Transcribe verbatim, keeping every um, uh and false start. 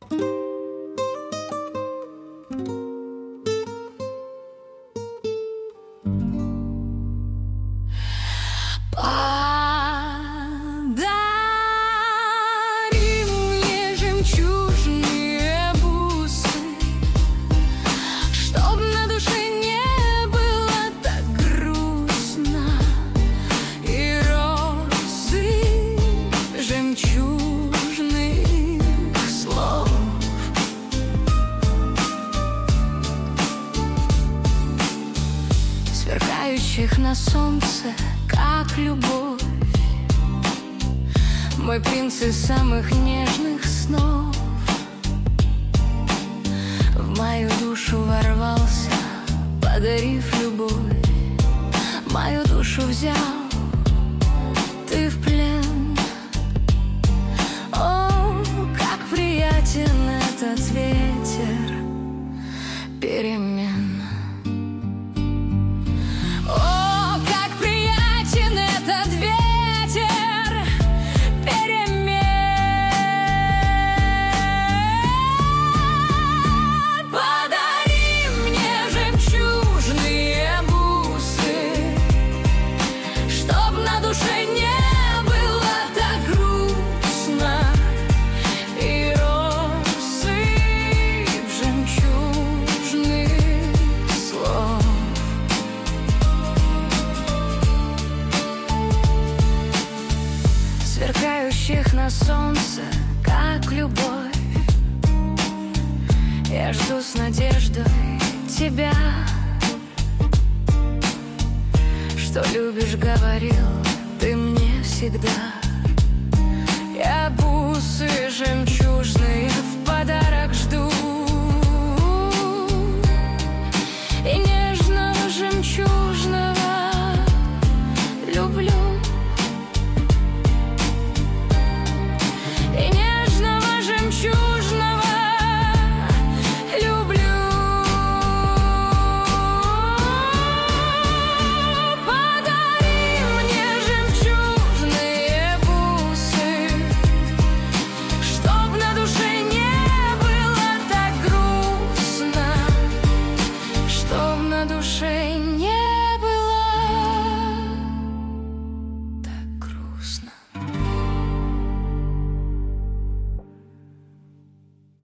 На солнце, как любовь, мой принц из самых нежных снов. В мою душу ворвался, подарив любовь, мою душу взял ты в плен. О, как приятен этот ветер перемен. Сверкающих на солнце, как любовь, я жду с надеждой тебя. Что любишь, говорил ты мне всегда. Я бусы жемчуг